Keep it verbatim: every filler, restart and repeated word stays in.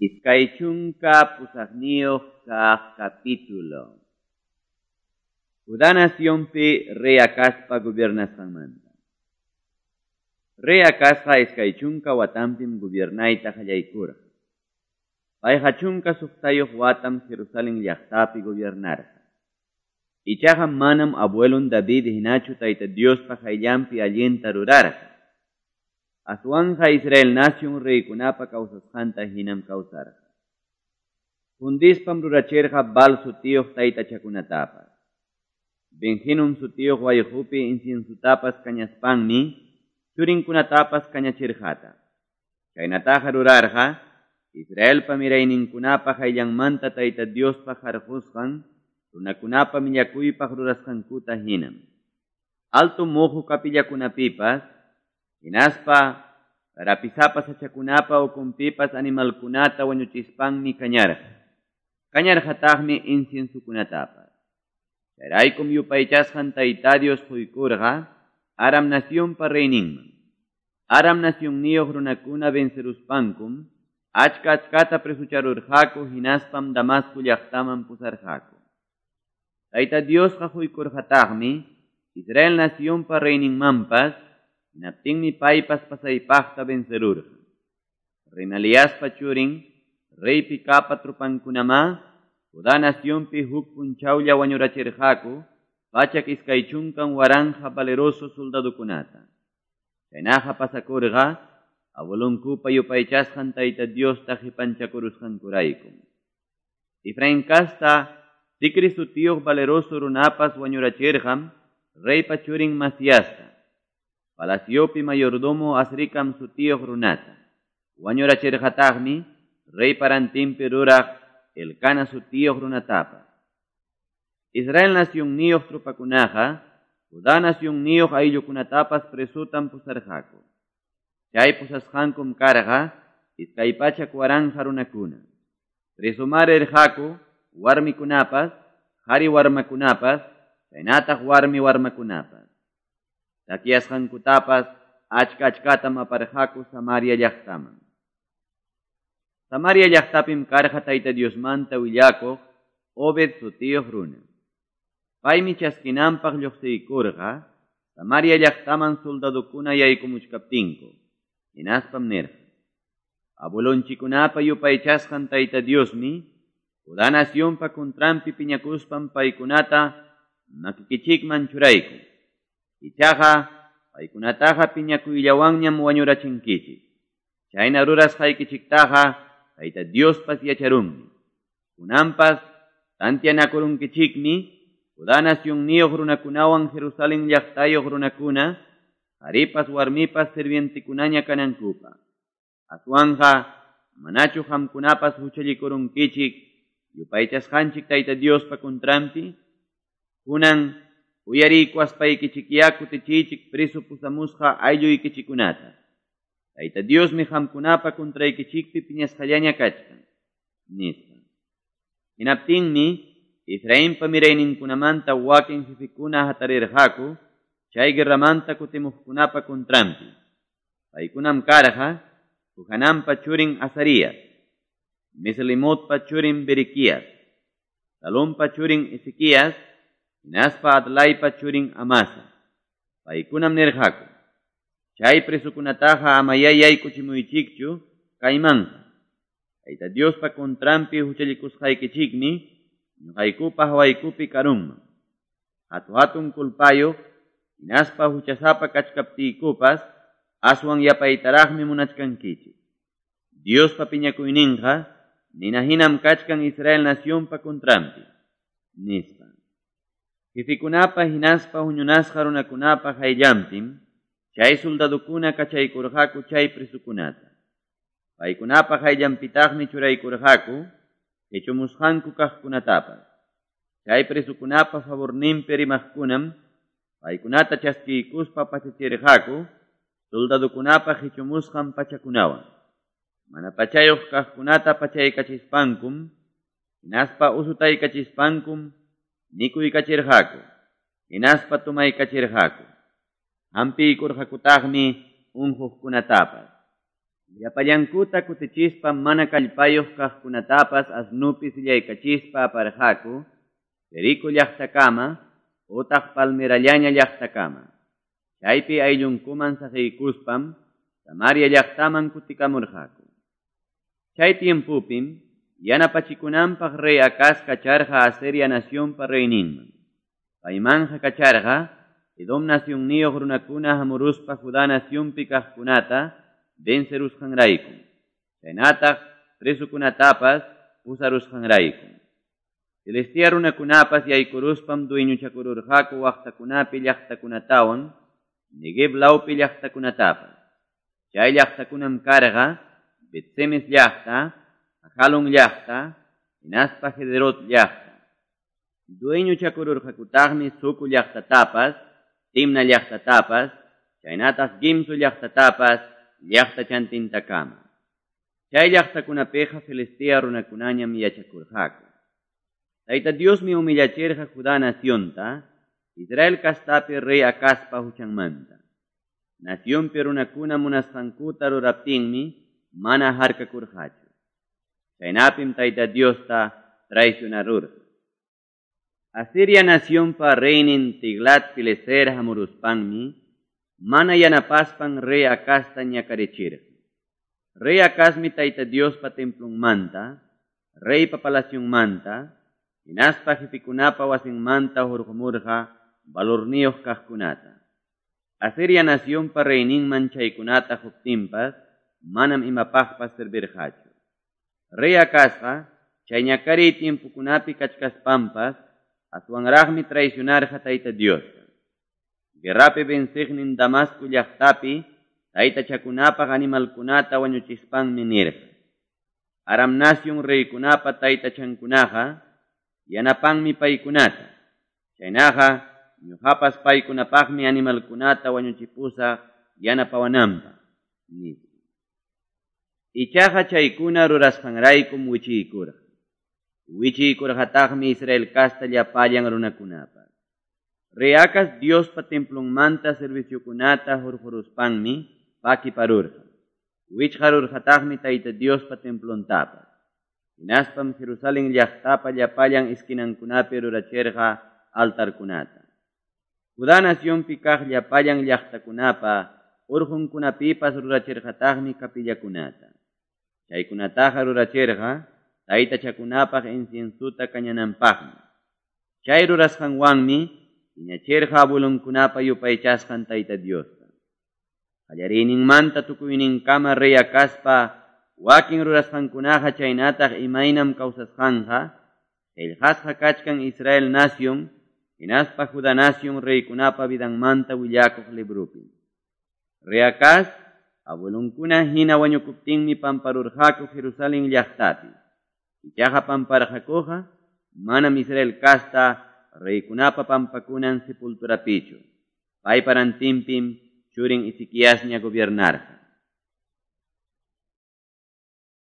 Iskaychunka pusaqniyuq kaq capítulo. Judá naciónpi rey Acazpa gobernasqanmanta. Rey Acazqa iskaychunka watanpim gobiernayta qallaykurqa. Payqa chunka suqtayuq watam Jerusalén llaqtapi gobernarqa. Ichaqa manam abuelon David hinachu Tayta Diospa qayllanpi allinta rurarqa. Aswanja Israel nación reykunapa kawsasqanta hinam kawsarqa. Fundispam rurachirqa Baal sutiyuq taytachakunatapas. Benjinum sutiyuq wayqupi inciensutapas kañaspanmi churinkunatapas kañachirqata. Chaynataqa rurarqa Israelpa mirayninkunapa qayllanmanta Tayta Diospa qarqusqan runakunapa millakuypaq rurasqankuta hinam. Altu muhu kapillakunapipas hinaspa rapisapa sachakunapa ukunpipas animalkunata wañuchispanmi kañarqa. Kañarqataqmi inciensukunatapas. Chayraykum yupaychasqan Tayta Dios quykurqa Aram naciónpa reyninman. Aram naciónniyuq runakuna venceruspankum achka achkata presucharurqaku hinaspam Damasco llaqtaman pusarqaku. Tayta Diosqa quykurqataqmi Israel naciónpa reyninmanpas hinaptinmi paypas pasaypaqta vencerurqa. Remaliaspa churin rey Pikapa trupankunama Judá naciónpi huk punchawlla wañurachirqaku pachak iskaychunkan waranja valeroso soldadukunata. Chaynaqa pasakurqa abuelunkupa yupaychasqan Tayta Diosta qipanchakurusqankuraykum. Efraín kasta Tikri sutiyuq valeroso runapas wañurachirqam reypa churin Masiasta. Palaciopi mayordomo Asricam sutiyuq runata. Wañurachirqataqmi rey parantinpi ruraq Elcana sutiyuq runatapas. Israel naciónniyuq trupakunaqa Judá naciónniyuq ayllukunatapas presutam pusarqaku. Chay pusasqankum karqa iskaypachak waranja runakuna. Presumarirqaku warmikunapas, qhari warmakunapas, chaynataq warmi warmakunapas. Takiasqankutapas achka achkatam aparqaku Samaria llaqtaman. Samaria llaqtapim karqa Tayta Diosmanta willakuq Obed sutiyuq runa. Paymi chaskinanpaq lluqsiykurqa Samaria llaqtaman soldadukuna yaykumuchkaptinku. Hinaspam nirqa. Abuelonchikunapa yupaychasqan Tayta Diosmi Judá naciónpa contrampi piñakuspam paykunata makikichikman churayku. Ichaqa paykunataqa piñakuyllawanñam wañurachinkichik. Chayna rurasqaykichiktaqa Tayta Diospas yacharunmi. Kunanpas tantianakurunkichikmi Judá naciónniyuq runakunawan Jerusalén llaqtayuq runakuna qharipas warmipas sirvientikunaña kanankupa. Aswanja manachu qamkunapas huchallikurunkichik yupaychasqanchik Tayta Diospa contrampi, kunan uyariykuaspaykichikya kutichichik preso pusamusqa aylluykichikunata. Tayta Diosmi qamkunapa contraykichikpi piñasqallaña kachkan, nisqa. Hinaptinmi Efraínpa mirayninkunamanta wakin jefikuna hatarirqaku chay guerramanta kutimuqkunapa contrampi. Paykunam karqa Johananpa churin Azarías, Meselemotpa churin Berequías, Salompa churin Ezequías, hinaspa Adlaypa churin Amasa. Paykunam nirqaku. Chay presukunataqa amayayay kuchimuychikchu kaymanqa. Tayta Diospa contrampi huchallikusqaykichikmi ñuqaykupa hawaykupi karunman. Hatu hatun kulpayuq hinaspa huchasapa kachkaptiykupas aswan yapaytaraqmi munachkankichik. Diospa piñakuyninqa nina hinam kachkan Israel naciónpa contrampi, nispa. Jefikunapa hinaspa huñunasqa runakunapa qayllanpim chay soldadukuna kachaykurqaku chay presukunata. Paykunapa qayllanpitaqmi churaykurqaku hechumusqanku kaqkunatapas. Chay presukunapa favorninpi rimaqkunam paykunata chaskiykuspa pachachirqaku soldadukunapa hechumusqan pachakunawan. Mana pachayuq kaqkunata pachaykachispankum, hinaspa usutaykachispankum nikuykachirqaku, hinaspa tumaykachirqaku. Hampiykurqakutaqmi unquqkunatapas. Llapallankuta kutichispa mana kallpayuq kaqkunatapas asnupis llaykachispa aparqaku, Perico llaqtakama, utaq Palmirallaña llaqtakama. Chaypi ayllunkuman saqiykuspam, Samaria llaqtaman kutikamurqaku. Chay tiempupim, yanapachikunanpaq rey Acaz kacharqa Asiria nacionpa reyninman. Paymanja kacharqa, Edom nacionniyuq runakuna hamuruspa Judá nacionpi kaqkunata vencerusqanraykum. Chaynataq presukunatapas pusarusqanraykum. Filistia runakunapas yaykuruspam dueñuchakururqaku waqtakunapi llaqtakunatawan, Negev lawpi llaqtakunatapas. Chay llaqtakunam karqa, Bet-Semes llaqta, Ajalon llaqta, hinaspa Gederot llaqta. Dueñuchakururqakutaqmi Suku llaqtatapas, Timna llaqtatapas, chaynataq Gimzo llaqtatapas, llaqta chantintakama. Chay llaqtakunapiqa Filistia runakunañam yachakurqaku. Tayta Diosmi humillachirqa Judá nacionta, Israel kastapi rey Acazpa huchanmanta. Nacionpi runakuna munasqankuta ruraptinmi mana harkakurqachu. Chaynapim Tayta Diosta traicionarurqa. Asiria nacionpa reynin Tiglat-Pileser hamuruspanmi, mana yanapaspan rey Acazta ñakarichirqa. Rey Acazmi Tayta Diospa templonmanta, reypa palacionmanta, hinaspa hipikunapa wasinmanta hurqumurqa valorniyuq kaqkunata. Asiria nacionpa reyninman chaykunata huptinpas, manam imapaqpas servirqachu. Rey Acazqa, chay ñakariy tiempukunapi kachkaspampas, aswanraqmi traicionarqa Tayta Diosta. Guerrapi venciqnin Damasco llaqtapi, taytachakunapaq animalkunata wañuchispanmi nirqa. Aram nación reykunapa taytachankunaqa, yanapanmi paykunata. Chaynaqa, ñuqapas paykunapaqmi animalkunata wañuchipusaq yanapawananpaq. Ichaqa chaykuna rurasqanraykum wichiykurqa. Wichiykurqataqmi Israel kasta llapallan runakunapaq. Rey Acaz Diospa templonmanta serviciokunata hurquruspanmi pakiparurqa. Wichqarurqataqmi Tayta Diospa templontapas. Hinaspam Jerusalén llaqtapa llapallan iskinankunapi rurachirqa altarkunata. Judá nacionpi kaq llapallan llaqtakunapa urqunkunapipas rurachirqataqmi kapillakunata. Chaykunataqa rurachirqa taytachakunapaq inciensuta kañananpaqmi. Chay rurasqanwanmi piñachirqa abuelunkunapa yupaychasqan Tayta Diosta. Qallariyninmanta tukuyninkama rey Acazpa wakin rurasqankunaqa chaynataq imaynam kawsasqanqa, qillqasqa kachkan Israel nación, hinaspa Judá nación reykunapa vidanmanta willakuq librupi. Rey Acaz, abuelunkuna hina wañukuptinmi pamparurqaku Jerusalén llaqtapi. Ichaqa pamparqakuqa, manam Israel kasta reykunapa pampakunan sepulturapichu. Payparantinpim churin Ezequiasña gobiernarqa.